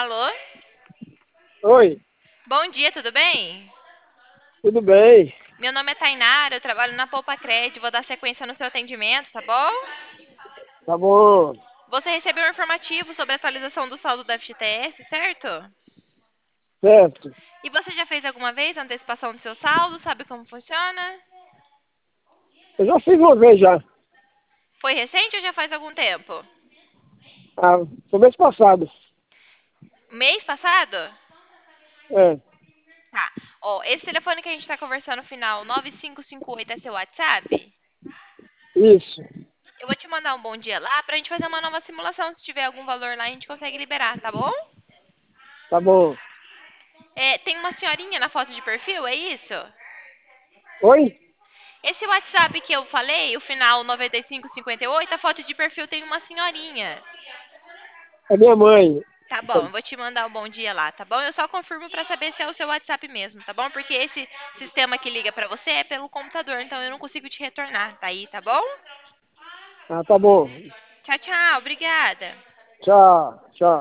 Alô? Oi, Bom dia, tudo bem? tudo bem? Meu nome é Tainara, eu trabalho na Poupa Cred, vou dar sequência no seu atendimento, tá bom? Tá bom, Você recebeu um informativo sobre a atualização do saldo da FGTS, certo? certo. E você já fez alguma vez a antecipação do seu saldo? Sabe como funciona? Eu já fiz uma vez já, Foi recente ou já faz algum tempo? foi mês passado. Mês passado? É, Tá. Ó, esse telefone que a gente tá conversando, final 9558, é seu WhatsApp? isso, Eu vou te mandar um bom dia lá pra gente fazer uma nova simulação. Se tiver algum valor lá, a gente consegue liberar, tá bom? tá bom. É, tem uma senhorinha na foto de perfil, é isso? Oi? Esse WhatsApp que eu falei, o final 9558, a foto de perfil tem uma senhorinha. É minha mãe. Tá bom, eu vou te mandar um bom dia lá, tá bom? Eu só confirmo pra saber se é o seu WhatsApp mesmo, tá bom? Porque esse sistema que liga pra você é pelo computador, então eu não consigo te retornar, tá aí, tá bom? Tá bom. Tchau, tchau, obrigada. Tchau, tchau.